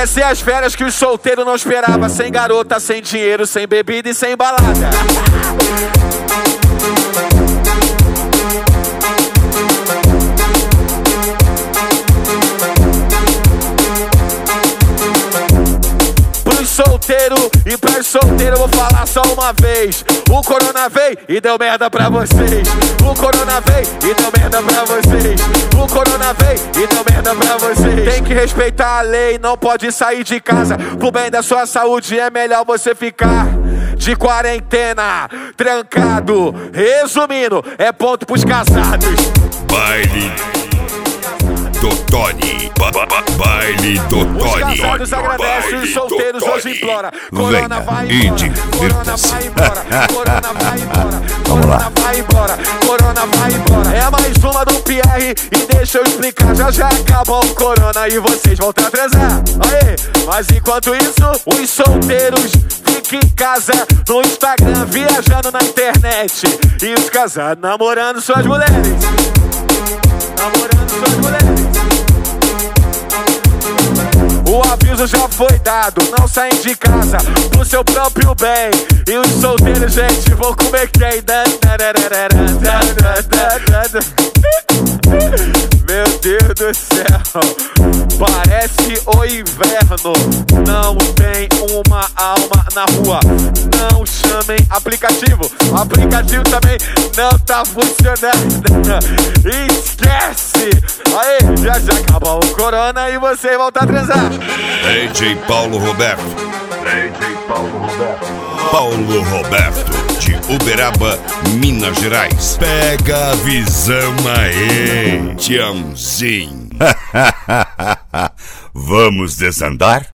ser as férias que os solteiros não esperavam. Sem garota, sem dinheiro, sem bebida e sem balada. Solteiro e pra solteiro eu vou falar só uma vez. O corona veio e deu merda pra vocês. O corona veio e deu merda pra vocês. O corona veio e deu merda pra vocês. Tem que respeitar a lei, não pode sair de casa. Pro bem da sua saúde é melhor você ficar de quarentena, trancado. Resumindo, é ponto pros casados. Baile do Tony. Baile do Tony. Os casados agradecem, os solteiros hoje imploram. Corona vai embora, corona vai embora, corona vai embora, corona vai embora, corona vai embora. É mais uma do Pierre e deixa eu explicar. Já já acabou o corona e vocês vão a transar. Aê, mas enquanto isso, os solteiros ficam em casa, no Instagram, viajando na internet. E os casados namorando suas mulheres. Namorando suas mulheres. O aviso já foi dado, não saem de casa pro seu próprio bem. E os solteiros, gente, vão comer quem? Meu Deus do céu, parece o inverno. Não tem uma alma na rua. Não chamem aplicativo. O aplicativo também não tá funcionando. Esquece. Aí, já acabou o corona e vocês vão a transar. DJ Paulo Roberto. DJ Paulo Roberto. Paulo Roberto, de Uberaba, Minas Gerais. Pega a visão aí, Tiãozinho. Vamos desandar?